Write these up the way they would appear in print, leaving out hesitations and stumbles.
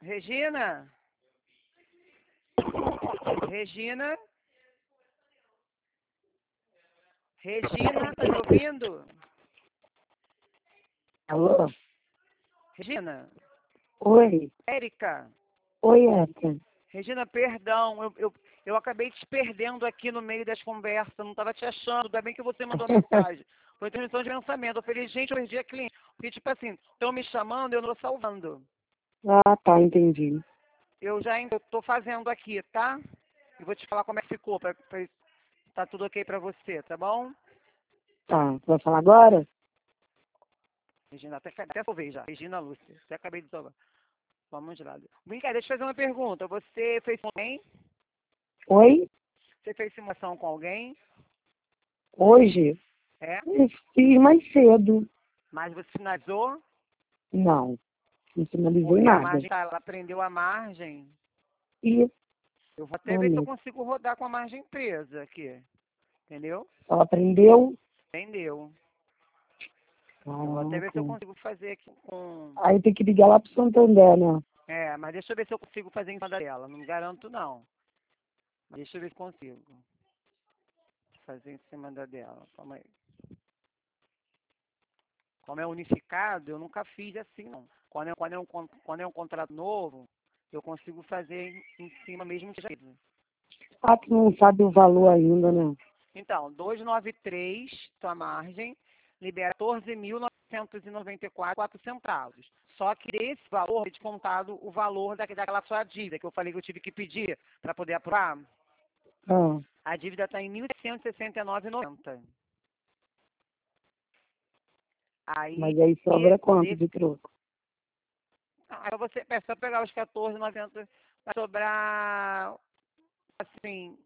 Regina? Regina? Regina, tá me ouvindo? Alô? Regina? Oi. Érica? Oi, Érica. Regina, perdão, eu acabei te perdendo aqui no meio das conversas, não estava te achando, ainda bem que você mandou mensagem. Foi transmissão de pensamento. Eu falei, gente, eu perdi a cliente. Porque, tipo assim, estão me chamando, eu não estou salvando. Ah, tá, entendi. Eu já estou fazendo aqui, tá? E vou te falar como é que ficou, pra tá tudo ok pra você, tá bom? Tá, você vai falar agora? Regina, até salvei já. Regina Lúcia, até acabei de salvar. Vamos lá. Vem cá, deixa eu fazer uma pergunta. Você fez com alguém? Oi? Você fez simulação com alguém? Hoje? É? Eu fiz mais cedo. Mas você finalizou? Não, não finalizei Porque a nada. margem, ela prendeu a margem. E, Eu vou até ver se eu realmente, consigo rodar com a margem presa aqui. Entendeu? ela prendeu? Entendeu? Eu vou até ver se eu Caraca. consigo fazer aqui com... Aí tem que ligar lá pro Santander, né? É, mas deixa eu ver se eu consigo fazer em cima dela. Não garanto, não. Mas deixa eu ver se consigo fazer em cima da dela. Calma aí. Como é unificado, eu nunca fiz assim, não. Quando é um contrato novo, eu consigo fazer em cima mesmo que já fiz. Ah, tu não sabe o valor ainda, né? Então, 293, tua margem, libera 14.994 centavos. Só que desse valor é descontado o valor daquela sua dívida, que eu falei que eu tive que pedir para poder aprovar. Ah, A dívida está em 1.169,90. Aí, mas aí sobra quanto de, de troco? aí você é só pegar os 14,90, vai sobrar, assim,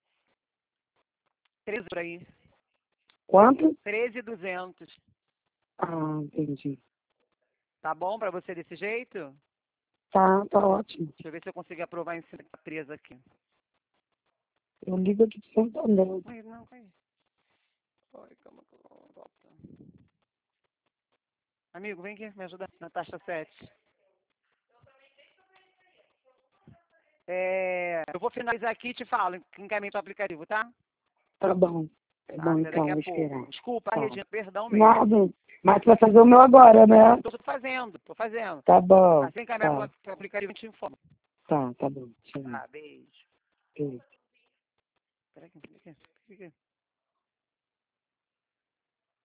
13 por aí. Quanto? 13.200. Ah, entendi. Tá bom para você desse jeito? Tá ótimo. Deixa eu ver se eu consigo aprovar em cima da presa aqui. Eu ligo aqui pro Santander. Ai, não, cai. Ai, calma, volta. Amigo, vem aqui, me ajuda na taxa 7. Eu vou finalizar aqui e te falo, encaminho para o aplicativo, tá? Tá bom. Tá Tá, bom, até daqui então, a vou pouco. esperar. Desculpa, Tá. Regina, perdão mesmo. Nada. Mas tu vai fazer o meu agora, né? Tô fazendo, tô fazendo. Tá bom. Assim encaminhar Tá. para o aplicativo e te informo. Tá bom. Tchau. Tá, beijo. Beijo. Peraí, aqui.